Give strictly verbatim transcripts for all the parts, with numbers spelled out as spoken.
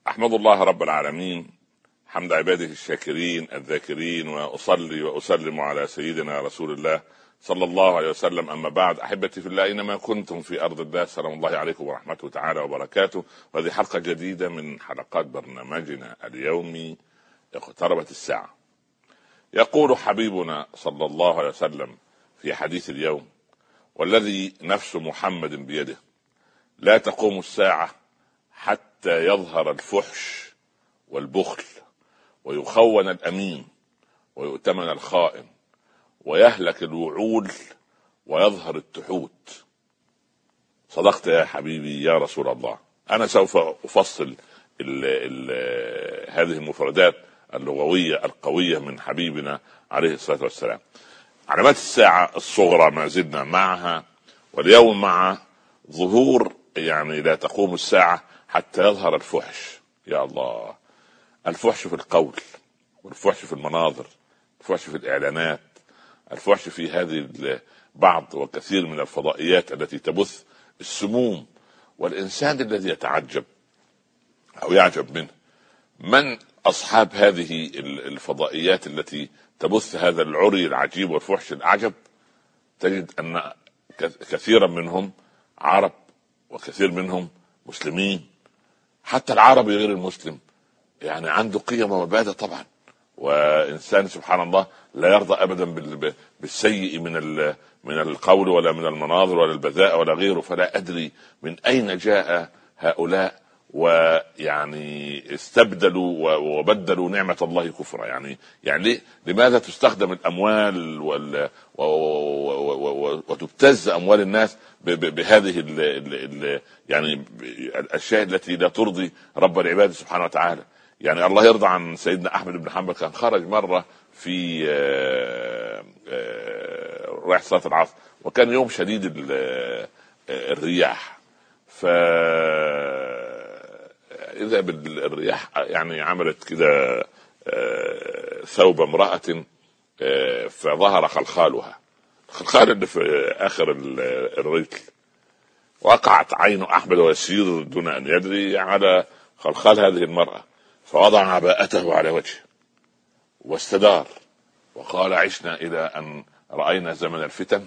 أحمد الله رب العالمين حمد عباده الشاكرين الذاكرين، وأصلي وأسلم على سيدنا رسول الله صلى الله عليه وسلم. أما بعد، أحبتي في الله، أينما كنتم في أرض الله، سلام الله عليكم ورحمته تعالى وبركاته. وهذه حلقة جديدة من حلقات برنامجنا اليومي اقتربت الساعة. يقول حبيبنا صلى الله عليه وسلم في حديث اليوم: والذي نفس محمد بيده لا تقوم الساعة حتى يظهر الفحش والبخل، ويخون الأمين، ويؤتمن الخائن، ويهلك الوعول، ويظهر التحوت. صدقت يا حبيبي يا رسول الله. أنا سوف أفصل ال ال هذه المفردات اللغوية القوية من حبيبنا عليه الصلاة والسلام. علامات الساعة الصغرى ما زلنا معها، واليوم مع ظهور يعني لا تقوم الساعة حتى يظهر الفحش. يا الله، الفحش في القول، والفحش في المناظر، الفحش في الإعلانات، الفحش في هذه بعض وكثير من الفضائيات التي تبث السموم. والإنسان الذي يتعجب أو يعجب منه من أصحاب هذه الفضائيات التي تبث هذا العري العجيب والفحش الأعجب. تجد أن كثيرا منهم عرب، وكثير منهم مسلمين. حتى العربي غير المسلم يعني عنده قيم ومبادئ طبعا، وإنسان سبحان الله لا يرضى أبدا بالسيء من من القول ولا من المناظر ولا البذاء ولا غيره. فلا أدري من أين جاء هؤلاء، ويعني استبدلوا وبدلوا نعمة الله كفرا. يعني يعني لماذا تستخدم الأموال وال وتبتز أموال الناس بهذه ال ال يعني الأشياء التي لا ترضي رب العباد سبحانه وتعالى. يعني الله يرضى عن سيدنا أحمد بن حنبل، كان خرج مرة في رايح صلاة العصر، وكان يوم شديد الرياح، فإذا بالرياح يعني عملت كده ثوب امرأة فظهر خلخالها، الخلخال اللي في آخر الرجل، وقعت عين أحمد ويسير دون أن يدري على خلخال هذه المرأة، فوضع عباءته على وجهه واستدار وقال: عشنا إلى أن رأينا زمن الفتن.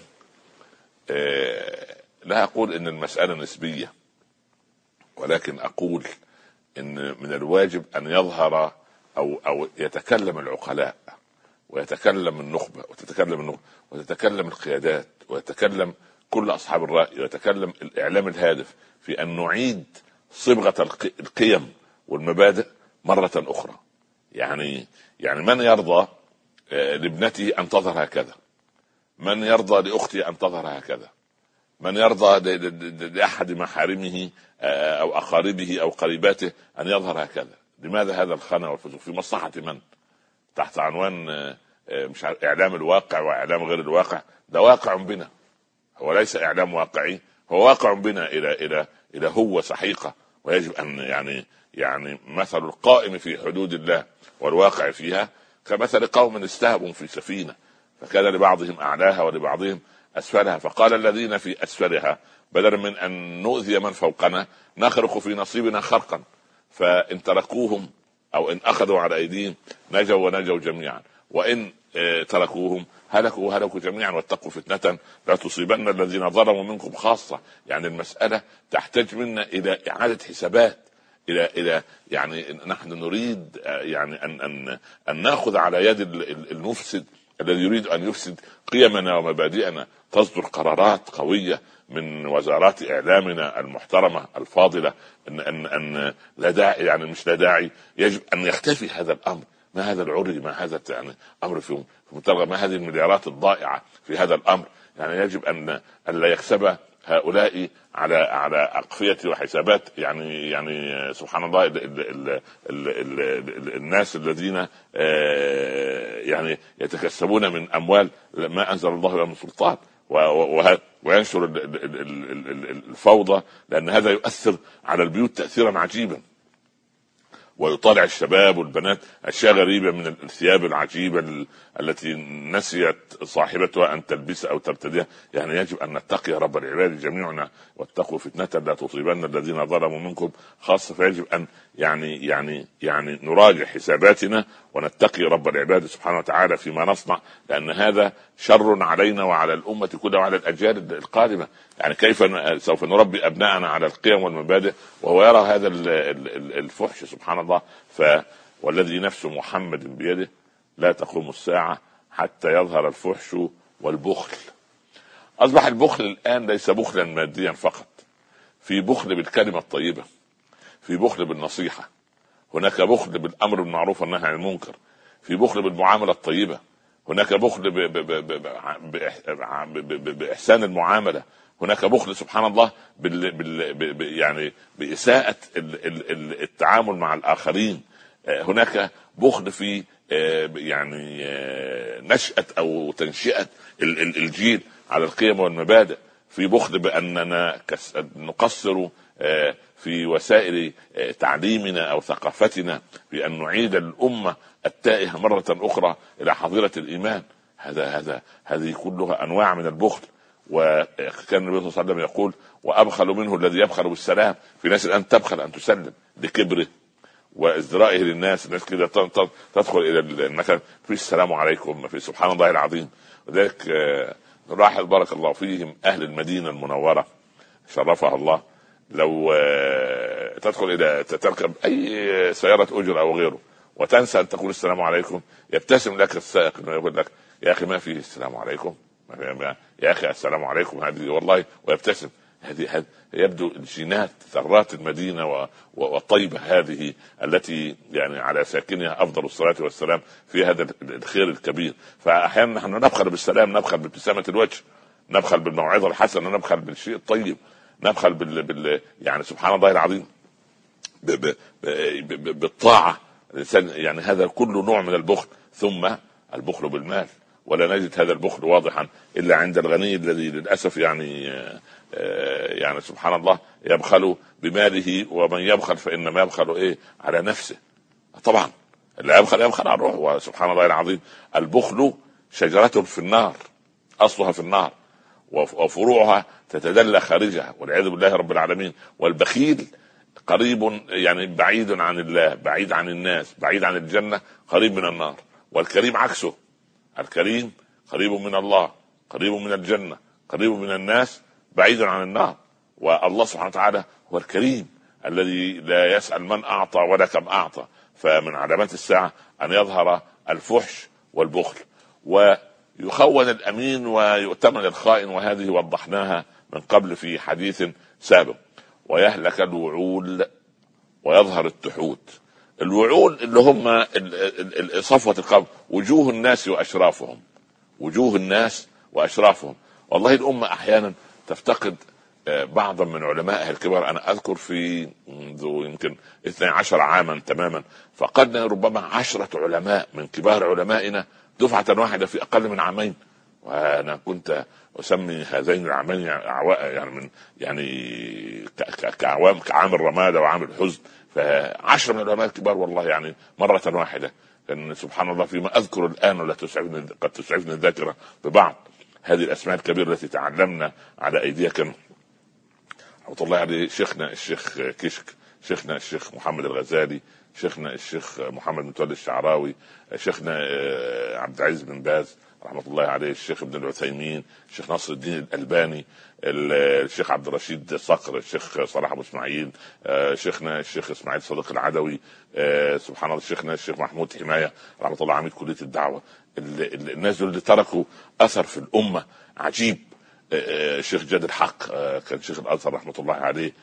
لا أقول إن المسألة نسبية، ولكن أقول إن من الواجب أن يظهر أو أو يتكلم العقلاء، ويتكلم النخبة، وتتكلم النخبة، وتتكلم القيادات، ويتكلم كل أصحاب الرأي، ويتكلم الإعلام الهادف في أن نعيد صبغة القيم والمبادئ مرة أخرى. يعني يعني من يرضى لابنته أن تظهر هكذا؟ من يرضى لأختي أن تظهر هكذا؟ من يرضى لأحد محارمه أو أقاربه أو قريباته أن يظهر هكذا؟ لماذا هذا الخنا والفسوق؟ في مصلحة من؟ تحت عنوان مش إعلام الواقع وإعلام غير الواقع. ده واقع بنا، هو ليس إعلام واقعي، هو واقع بنا إلى إلى إلى هو سحيقة. ويجب أن يعني يعني مثل القائم في حدود الله والواقع فيها كمثل قوم استهبوا في سفينة، فكان لبعضهم أعلاها ولبعضهم أسفلها، فقال الذين في أسفلها: بدلا من أن نؤذي من فوقنا نخرق في نصيبنا خرقا، فإن تركوهم أو إن أخذوا على أيديهم نجوا ونجوا جميعا، وإن تركوهم هلكوا وهلكوا جميعا، واتقوا فتنة لا تصيبن الذين ظلموا منكم خاصة. يعني المسألة تحتاج منا إلى إعادة حسابات، إلى إلى يعني نحن نريد يعني أن أن أن نأخذ على يد المفسد الذي يريد أن يفسد قيمنا ومبادئنا. تصدر قرارات قوية من وزارات إعلامنا المحترمة الفاضلة أن أن أن لا داعي، يعني مش لا داعي، يجب أن يختفي هذا الأمر. ما هذا العري، ما هذا يعني أمر في متلغى، ما هذه المليارات الضائعة في هذا الأمر. يعني يجب أن أن لا يكسب هؤلاء على على أقفية وحسابات. يعني يعني سبحان الله، ال ال ال ال ال ال الناس الذين يعني يتكسبون من أموال ما أنزل الله لهم من سلطان، وينشر الفوضى، لأن هذا يؤثر على البيوت تأثيرا عجيبا، ويطالع الشباب والبنات أشياء غريبة من الثياب العجيبة التي نسيت صاحبتها أن تلبسها أو ترتديها. يعني يجب أن نتقي رب العباد جميعنا، واتقوا فتنة لا تصيبن الذين ظلموا منكم خاصة. فيجب أن يعني يعني يعني نراجع حساباتنا ونتقي رب العباد سبحانه وتعالى فيما نصنع، لأن هذا شر علينا وعلى الأمة كلها وعلى الأجيال القادمة. يعني كيف سوف نربي أبناءنا على القيم والمبادئ وهو يرى هذا الفحش؟ سبحان الله. ف والذي نفس محمد بيده لا تقوم الساعة حتى يظهر الفحش والبخل. أصبح البخل الآن ليس بخلا ماديا فقط، في بخل بالكلمة الطيبة، في بخل بالنصيحة، هناك بخل بالأمر بالمعروف والنهي عن المنكر، في بخل بالمعاملة الطيبة، هناك بخل بإحسان المعاملة، هناك بخل سبحان الله بال... بال... يعني بإساءة التعامل مع الآخرين، هناك بخل في يعني نشأة أو تنشئة الجيل على القيم والمبادئ، في بخل بأننا نقصر في وسائل تعليمنا أو ثقافتنا، بأن نعيد الأمة التائهة مرة أخرى إلى حظيرة الإيمان. هذا هذا هذه كلها أنواع من البخل. وكان النبي صلى الله عليه وسلم يقول: وأبخل منه الذي يبخل بالسلام. في ناس الآن تبخل أن تسلم لكبره وازدرائه للناس. الناس كده تدخل إلى المكان في السلام عليكم، في سبحان الله العظيم. وذلك نلاحظ بارك الله فيهم أهل المدينة المنورة شرفها الله، لو تدخل إلى تركب أي سيارة أجر أو غيره وتنسى أن تقول السلام عليكم، يبتسم لك السائق إنه يقول لك: يا أخي ما فيه السلام عليكم، يا أخي السلام عليكم، هذه والله، ويبتسم. هذه يبدو الجينات ذرات المدينة والطيبة هذه التي يعني على ساكنها أفضل الصلاة والسلام في هذا الخير الكبير. فأحيانا نحن نبخل بالسلام، نبخل بابتسامة الوجه، نبخل بالموعظة الحسنة، نبخل بالشيء الطيب، نبخل بال... بال... يعني سبحان الله العظيم ب... ب... ب... بالطاعة الإنسان. يعني هذا كله نوع من البخل. ثم البخل بالمال، ولا نجد هذا البخل واضحا إلا عند الغني الذي للأسف يعني يعني سبحان الله يبخل بماله، ومن يبخل فإنما يبخل إيه على نفسه. طبعا اللي يبخل يبخل على روحه. وسبحان الله العظيم البخل شجرة في النار، أصلها في النار وفروعها تتدلى خارجها والعياذ بالله رب العالمين. والبخيل قريب يعني بعيد عن الله، بعيد عن الناس، بعيد عن الجنة، قريب من النار. والكريم عكسه، الكريم قريب من الله، قريب من الجنة، قريب من الناس، بعيد عن النار. والله سبحانه وتعالى هو الكريم الذي لا يسأل من أعطى ولا كم أعطى. فمن علامات الساعة أن يظهر الفحش والبخل، ويخون الأمين ويؤتمن الخائن، وهذه وضحناها من قبل في حديث سابق. ويهلك الوعول ويظهر التحوت. الوعول اللي هم صفوة القوم، وجوه الناس وأشرافهم، وجوه الناس وأشرافهم. والله الأمة أحيانا تفتقد بعضا من علمائها الكبار. أنا أذكر في منذ يمكن اثني عشر عاما تماما فقدنا ربما عشرة علماء من كبار علمائنا دفعة واحدة في أقل من عامين. وأنا كنت أسمي هذين العامين يعني من يعني كعوام كعام الرمادة وعام الحزن. فعشرة من العلماء الكبار والله يعني مرة واحدة. كان سبحان الله فيما أذكر الآن ولا تسعفني قد تسعفني الذاكرة ببعض هذه الأسماء الكبيرة التي تعلمنا على أيديكم. رحمة الله عليه شيخنا الشيخ كشك، شيخنا الشيخ محمد الغزالي، شيخنا الشيخ محمد متولي الشعراوي، شيخنا عبد العزيز بن باز رحمة الله عليه، الشيخ ابن العثيمين، الشيخ ناصر الدين الألباني، الشيخ عبد الرشيد صقر، الشيخ صلاح أبو إسماعيل، شيخنا الشيخ إسماعيل صديق العدوي، سبحان الله شيخنا الشيخ محمود حماية رحمة الله عميد كلية الدعوة. الناس اللي تركوا أثر في الأمة عجيب. الشيخ جاد الحق كان شيخ الأزهر رحمة الله عليه،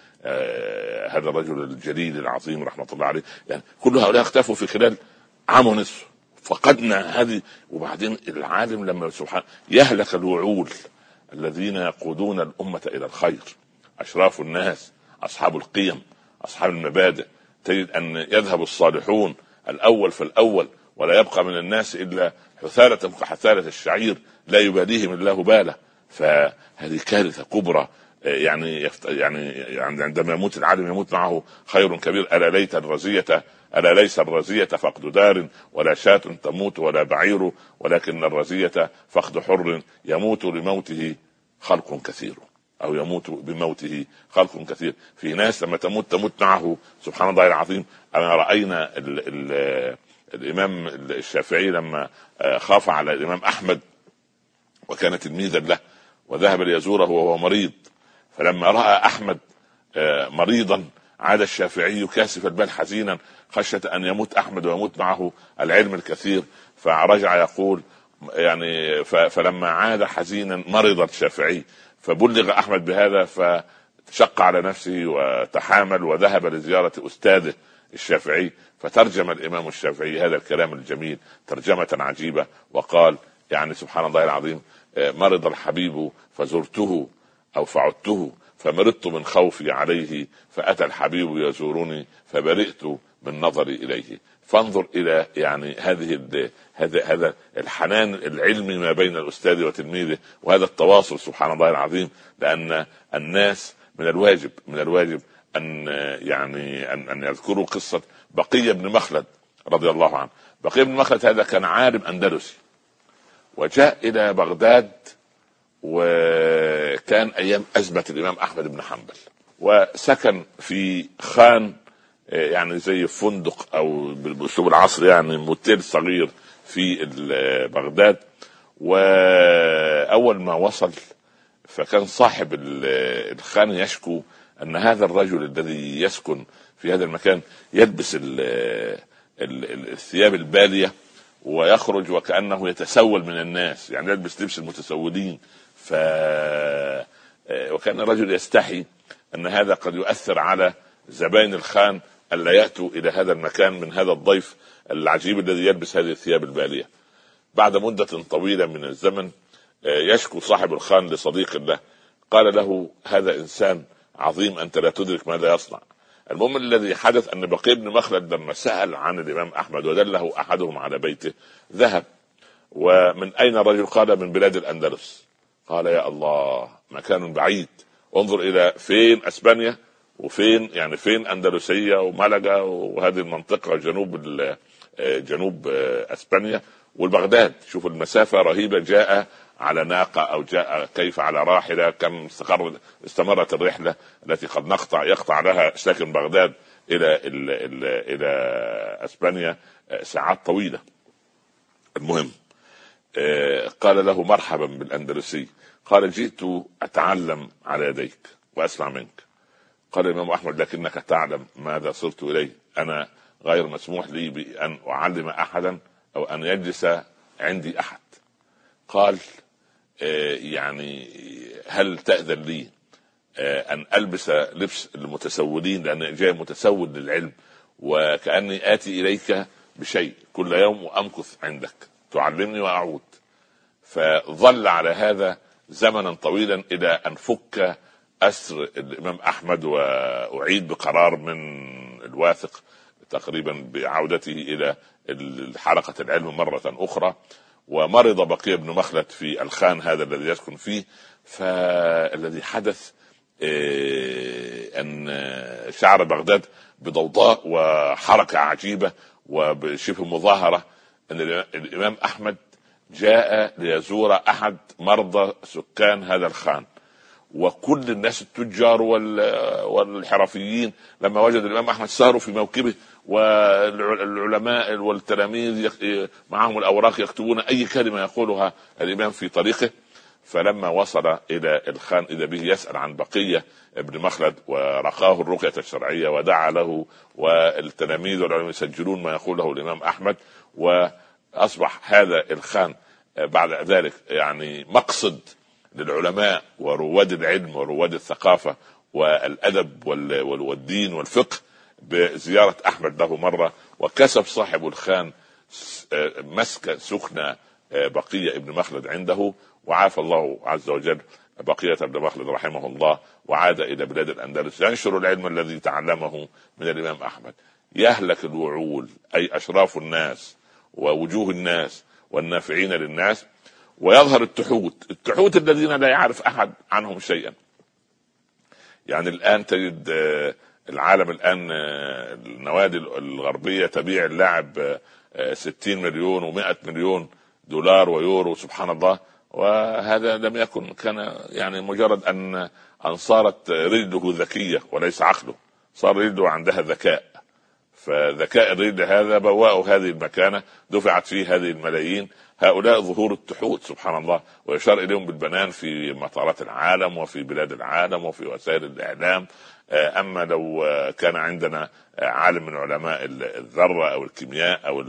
هذا الرجل الجليل العظيم رحمة الله عليه. يعني كل هؤلاء اختفوا في خلال عام ونصف، فقدنا هذه. وبعدين العالم لما سبحان يهلك الوعول الذين يقودون الأمة إلى الخير، أشراف الناس، أصحاب القيم، أصحاب المبادئ. تجد أن يذهب الصالحون الأول فالأول، ولا يبقى من الناس إلا حثالة كحثالة الشعير لا يباليهم الله باله. فهذه كارثة كبرى. يعني يفت... يعني عندما يموت العالم يموت معه خير كبير. ألا ليت الرزية ألا ليس الرزية فقد دار ولا شاة تموت ولا بعير، ولكن الرزية فقد حر يموت لموته خلق كثير. أو يموت بموته خلق كثير. في ناس لما تموت تموت معه، سبحان الله العظيم. أنا رأينا ال ال الإمام الشافعي لما خاف على الإمام أحمد وكان تلميذا له وذهب ليزوره وهو مريض، فلما رأى أحمد مريضا عاد الشافعي كاسف البال حزينا خشية أن يموت أحمد ويموت معه العلم الكثير، فرجع يقول يعني فلما عاد حزينا مرض الشافعي، فبلغ أحمد بهذا فشق على نفسه وتحامل وذهب لزيارة أستاذه الشافعي، فترجم الإمام الشافعي هذا الكلام الجميل ترجمة عجيبة وقال يعني سبحان الله العظيم: مرض الحبيب فزرته أو فعدته فمرضت من خوفي عليه، فأتى الحبيب يزورني فبرئت من نظري إليه. فانظر إلى يعني هذه هذا هذا الحنان العلمي ما بين الأستاذ وتلميذه، وهذا التواصل سبحان الله العظيم. لأن الناس من الواجب من الواجب أن يعني أن أن يذكروا قصة بقية بن مخلد رضي الله عنه. بقية بن مخلد هذا كان عالم أندلسي وجاء إلى بغداد، وكان أيام أزمة الإمام أحمد بن حنبل، وسكن في خان يعني زي فندق أو بالأسلوب العصري يعني موتيل صغير في بغداد. وأول ما وصل فكان صاحب الخان يشكو أن هذا الرجل الذي يسكن في هذا المكان يلبس الثياب البالية ويخرج وكأنه يتسول من الناس، يعني يلبس لبس المتسولين. ف وكان الرجل يستحي أن هذا قد يؤثر على زبائن الخان ألا يأتوا إلى هذا المكان من هذا الضيف العجيب الذي يلبس هذه الثياب البالية. بعد مدة طويلة من الزمن يشكو صاحب الخان لصديق له، قال له: هذا إنسان عظيم أنت لا تدرك ماذا يصنع. المهم الذي حدث أن بقي بن مخلد لما سأل عن الإمام أحمد ودله أحدهم على بيته ذهب. ومن أين الرجل؟ قال: من بلاد الأندلس. قال: يا الله، مكان بعيد، انظر إلى فين أسبانيا وفين يعني فين أندلسية وملقا وهذه المنطقة جنوب جنوب أسبانيا والبغداد. شوف المسافة رهيبة. جاء على ناقة أو جاء كيف على راحلة؟ كم استقر استمرت الرحلة التي قد نقطع يقطع لها ساكن بغداد إلى إلى إلى, إلى أسبانيا ساعات طويلة. المهم قال له: مرحبا بالأندلسي. قال: جئت أتعلم على يديك وأسمع منك. قال الإمام أحمد: لكنك تعلم ماذا صرت إليه، أنا غير مسموح لي بأن أعلم أحدا أو أن يجلس عندي أحد. قال: يعني هل تأذن لي أن ألبس لبس المتسولين، لأن جاي متسول للعلم وكأني آتي إليك بشيء كل يوم وأمكث عندك تعلمني وأعود. فظل على هذا زمنا طويلا إلى أن فك أسر الإمام أحمد وأعيد بقرار من الواثق تقريبا بعودته إلى حلقة العلم مرة أخرى. ومرض بقي بن مخلد في الخان هذا الذي يسكن فيه. فالذي حدث أن شعر بغداد بضوضاء وحركة عجيبة وبشبه مظاهرة أن الإمام أحمد جاء ليزور أحد مرضى سكان هذا الخان. وكل الناس التجار والحرفيين لما وجد الإمام أحمد ساروا في موكبه، والعلماء والتلاميذ معهم الأوراق يكتبون أي كلمة يقولها الإمام في طريقه. فلما وصل إلى الخان إذا به يسأل عن بقية ابن مخلد ورقاه الرقية الشرعية ودعا له، والتلاميذ والعلماء يسجلون ما يقوله الإمام أحمد. وأصبح هذا الخان بعد ذلك يعني مقصد للعلماء ورواد العلم ورواد الثقافة والأدب والدين والفقه بزيارة أحمد له مرة. وكسب صاحب الخان مسك سكنة بقية ابن مخلد عنده، وعافى الله عز وجل بقية ابن مخلد رحمه الله، وعاد إلى بلاد الأندلس ينشر العلم الذي تعلمه من الإمام أحمد. يهلك الوعول أي أشراف الناس ووجوه الناس والنافعين للناس، ويظهر التحوت التحوت الذين لا يعرف أحد عنهم شيئا. يعني الآن تجد العالم الآن النوادي الغربية تبيع اللاعب ستين مليون ومائة مليون دولار ويورو، سبحان الله. وهذا لم يكن، كان يعني مجرد ان ان صارت رجله ذكيه وليس عقله، صار رجله عندها ذكاء، فذكاء الرجل هذا بوأوا هذه المكانه، دفعت فيه هذه الملايين. هؤلاء ظهور التحوت سبحان الله، ويشار اليهم بالبنان في مطارات العالم وفي بلاد العالم وفي وسائل الاعلام. اما لو كان عندنا عالم من علماء الذره او الكيمياء او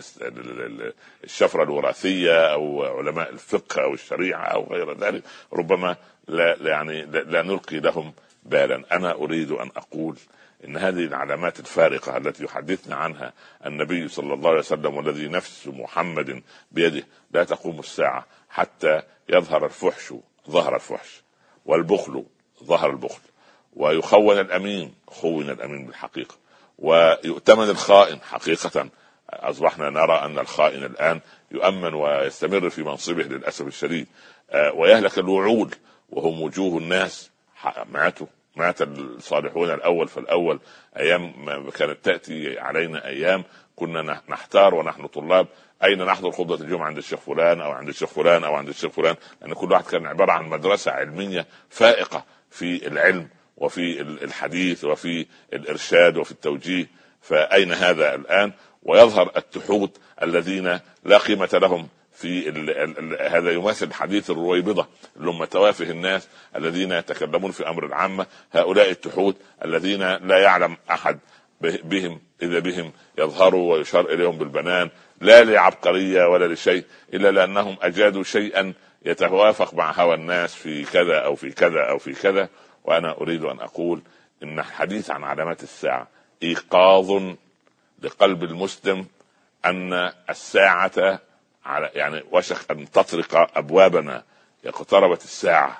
الشفره الوراثيه او علماء الفقه او الشريعه او غير ذلك، ربما لا يعني لا نلقي لهم بالا. انا اريد ان اقول ان هذه العلامات الفارقه التي يحدثنا عنها النبي صلى الله عليه وسلم والذي نفس محمد بيده، لا تقوم الساعه حتى يظهر الفحش ظهر الفحش، والبخل ظهر البخل، ويخون الامين خون الامين بالحقيقه، ويؤتمن الخائن حقيقه. اصبحنا نرى ان الخائن الان يؤمن ويستمر في منصبه للاسف الشديد، ويهلك الوعود وهم وجوه الناس. ماتوا مات الصالحون الاول فالاول. ايام كانت تاتي علينا ايام كنا نحتار ونحن طلاب اين نحضر خطبه الجمعه، عند الشيخ فلان او عند الشيخ فلان او عند الشيخ فلان، لان كل واحد كان عباره عن مدرسه علميه فائقه في العلم وفي الحديث وفي الارشاد وفي التوجيه. فاين هذا الان؟ ويظهر التحوت الذين لا قيمه لهم في ال ال ال هذا يماثل حديث الرويبضة اللي هم توافه الناس الذين يتكلمون في امر العامة. هؤلاء التحوت الذين لا يعلم احد بهم اذا بهم يظهروا ويشار اليهم بالبنان، لا لعبقرية ولا لشيء الا لانهم اجادوا شيئا يتوافق مع هوى الناس في كذا او في كذا او في كذا. وانا اريد ان اقول ان الحديث عن علامات الساعة ايقاظ لقلب المسلم ان الساعة على يعني وشك ان تطرق ابوابنا، اقتربت الساعة،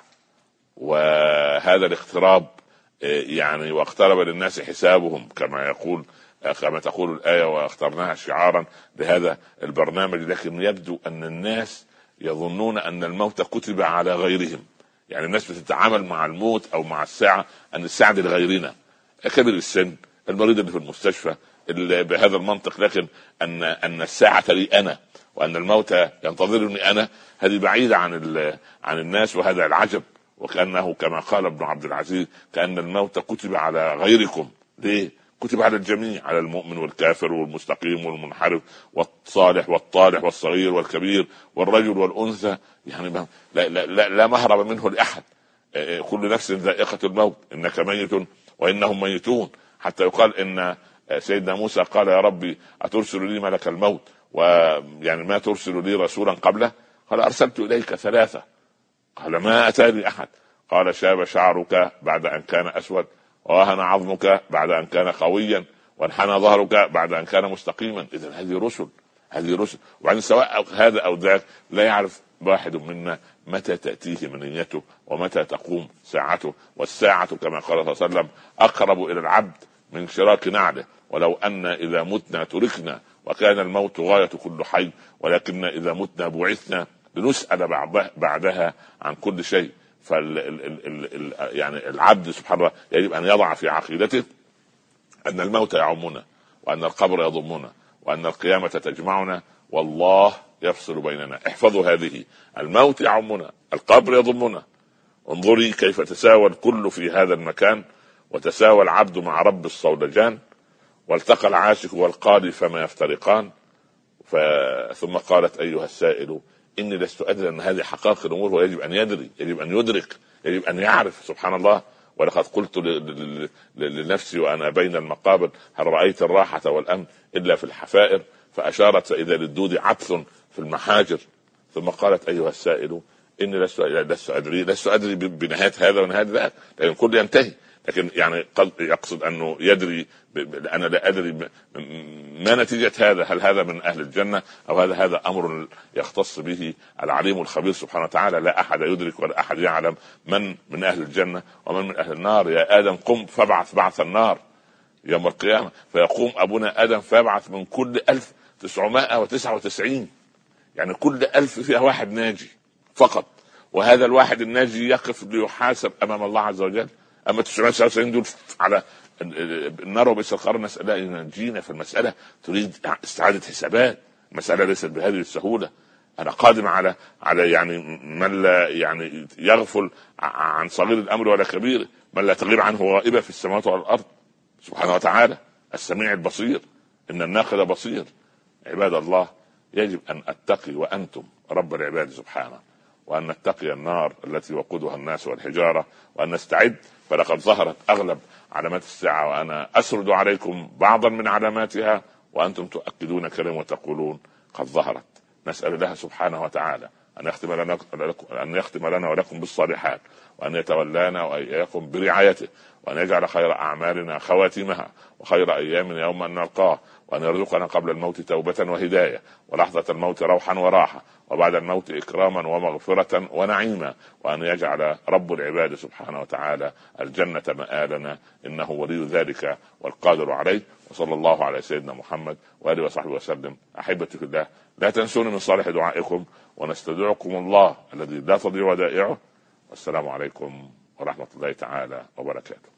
وهذا الاقتراب يعني واقترب للناس حسابهم كما يقول كما تقول الآية، واخترناها شعارا لهذا البرنامج. لكن يبدو ان الناس يظنون ان الموت كتب على غيرهم، يعني الناس بتتعامل مع الموت او مع الساعة ان الساعة دي لغيرنا، كبير السن، المريض اللي في المستشفى، اللي بهذا المنطق. لكن ان ان الساعة لي انا، وان الموت ينتظرني انا، هذه بعيدة عن عن الناس، وهذا العجب. وكأنه كما قال ابن عبد العزيز كأن الموت كتب على غيركم. ليه؟ كتب على الجميع، على المؤمن والكافر والمستقيم والمنحرف والصالح والطالح والصغير والكبير والرجل والأنثى، يعني لا, لا, لا, لا مهرب منه لأحد. كل نفس ذائقة الموت، إنك ميت وإنهم ميتون. حتى يقال إن سيدنا موسى قال يا ربي أترسل لي ملك الموت، ويعني ما ترسل لي رسولا قبله؟ قال أرسلت إليك ثلاثة. قال ما أتاني أحد. قال شاب شعرك بعد أن كان أسود، ووهن عظمك بعد أن كان قويا، وانحنى ظهرك بعد أن كان مستقيما. إذن هذه رسل، هذه رسل. وعن سواء هذا أو ذاك لا يعرف واحد منا متى تأتيه منيته ومتى تقوم ساعته. والساعة كما قال صلى الله عليه وسلم أقرب إلى العبد من شراك نعله، ولو أن إذا متنا تركنا وكان الموت غاية كل حي، ولكن إذا متنا بعثنا لنسأل بعدها عن كل شيء. فال ال ال ال يعني العبد سبحان الله يجب أن يضع في عقيدته أن الموت يعمنا، وأن القبر يضمنا، وأن القيامة تجمعنا، والله يفصل بيننا. احفظوا هذه: الموت يعمنا، القبر يضمنا. انظري كيف تساوى الكل في هذا المكان، وتساوى العبد مع رب الصولجان، والتقى العاشق والقاضي فما يفترقان. ثم قالت أيها السائل إني لست أدري أن هذه حقائق الأمور، ويجب أن يدري، يجب أن يدرك، يجب أن يعرف. سبحان الله. ولقد قلت لنفسي وأنا بين المقابر هل رأيت الراحة والأمن إلا في الحفائر؟ فأشارت فإذا للدود عبث في المحاجر. ثم قالت أيها السائل إني لست لست أدري لست أدري بنهاية هذا ونهاية ذاك، لأن كل ينتهي. لكن يعني قد يقصد أنه يدري، أنا لا أدري ما نتيجة هذا، هل هذا من أهل الجنة أو هذا هذا أمر يختص به العليم الخبير سبحانه وتعالى. لا أحد يدرك ولا أحد يعلم من من أهل الجنة ومن من أهل النار. يا آدم قم فابعث بعث النار يوم القيامة، فيقوم أبونا آدم فيبعث من كل ألف تسعمائة وتسعة وتسعين، يعني كل ألف فيها واحد ناجي فقط، وهذا الواحد الناجي يقف ليحاسب أمام الله عز وجل. أما تسعمائة وتسعة وتسعين دول على النار وبئس القرار. نسأل أن ينجينا في المسألة، تريد استعادة حسابات، المسألة ليست بهذه السهولة. انا قادم على على يعني من لا يعني يغفل عن صغير الامر ولا كبيره، من لا تغيب عنه غائبه في السماوات والارض سبحانه وتعالى، السميع البصير، ان الناقد بصير. عباد الله، يجب ان اتقي وانتم رب العباد سبحانه، وان نتقي النار التي وقودها الناس والحجاره، وان نستعد، فلقد ظهرت اغلب علامات الساعه، وانا اسرد عليكم بعضا من علاماتها وانتم تؤكدون كلام وتقولون قد ظهرت. نسال الله سبحانه وتعالى ان يختم لنا ان يختم لنا ولكم بالصالحات، وان يتولانا واياكم برعايته، وان يجعل خير اعمالنا خواتمها، وخير ايامنا يوم ان نلقاه، وان يرزقنا قبل الموت توبه وهدايه، ولحظه الموت روحا وراحه، وبعد الموت إكراما ومغفرة ونعيما، وأن يجعل رب العباد سبحانه وتعالى الجنة مآلنا، إنه ولي ذلك والقادر عليه. وصلى الله على سيدنا محمد وآله وصحبه وسلم. أحبتي في الله، لا تنسوني من صالح دعائكم، ونستودعكم الله الذي لا تضيع ودائعه. والسلام عليكم ورحمة الله تعالى وبركاته.